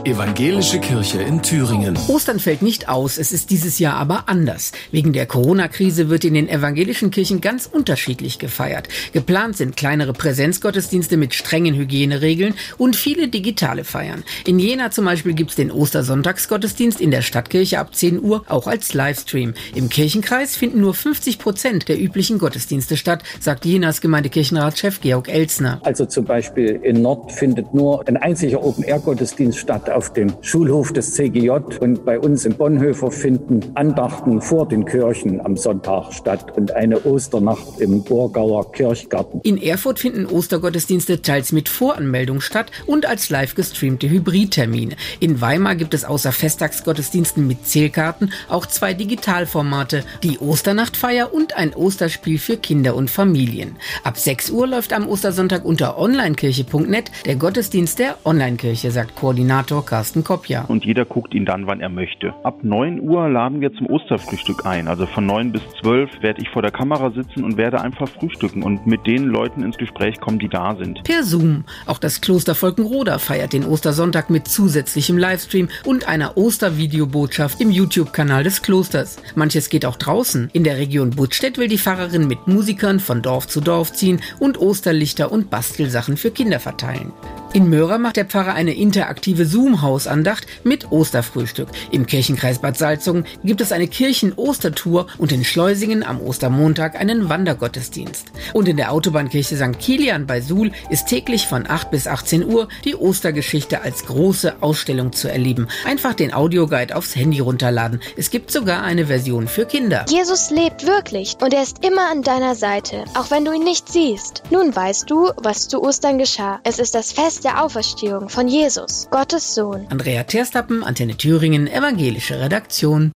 Evangelische Kirche in Thüringen. Ostern fällt nicht aus, es ist dieses Jahr aber anders. Wegen der Corona-Krise wird in den evangelischen Kirchen ganz unterschiedlich gefeiert. Geplant sind kleinere Präsenzgottesdienste mit strengen Hygieneregeln und viele digitale Feiern. In Jena zum Beispiel gibt es den Ostersonntagsgottesdienst in der Stadtkirche ab 10 Uhr, auch als Livestream. Im Kirchenkreis finden nur 50% der üblichen Gottesdienste statt, sagt Jenas Gemeindekirchenratschef Georg Elsner. Also zum Beispiel in Nord findet nur ein einziger Open-Air-Gottesdienst statt auf dem Schulhof des CGJ, und bei uns in Bonhoeffer finden Andachten vor den Kirchen am Sonntag statt und eine Osternacht im Burgauer Kirchgarten. In Erfurt finden Ostergottesdienste teils mit Voranmeldung statt und als live gestreamte Hybridtermine. In Weimar gibt es außer Festtagsgottesdiensten mit Zählkarten auch 2 Digitalformate, die Osternachtfeier und ein Osterspiel für Kinder und Familien. Ab 6 Uhr läuft am Ostersonntag unter onlinekirche.net der Gottesdienst der Onlinekirche, sagt Koordinator Carsten Koppja. Und jeder guckt ihn dann, wann er möchte. Ab 9 Uhr laden wir zum Osterfrühstück ein. Also von 9 bis 12 werde ich vor der Kamera sitzen und werde einfach frühstücken und mit den Leuten ins Gespräch kommen, die da sind. Per Zoom. Auch das Kloster Volkenroda feiert den Ostersonntag mit zusätzlichem Livestream und einer Ostervideobotschaft im YouTube-Kanal des Klosters. Manches geht auch draußen. In der Region Buttstedt will die Pfarrerin mit Musikern von Dorf zu Dorf ziehen und Osterlichter und Bastelsachen für Kinder verteilen. In Möhrer macht der Pfarrer eine interaktive Zoom-Hausandacht mit Osterfrühstück. Im Kirchenkreis Bad Salzungen gibt es eine Kirchen-Ostertour und in Schleusingen am Ostermontag einen Wandergottesdienst. Und in der Autobahnkirche St. Kilian bei Suhl ist täglich von 8 bis 18 Uhr die Ostergeschichte als große Ausstellung zu erleben. Einfach den Audioguide aufs Handy runterladen. Es gibt sogar eine Version für Kinder. Jesus lebt wirklich und er ist immer an deiner Seite, auch wenn du ihn nicht siehst. Nun weißt du, was zu Ostern geschah. Es ist das Fest der Auferstehung von Jesus, Gottes Sohn. Andrea Terstappen, Antenne Thüringen, evangelische Redaktion.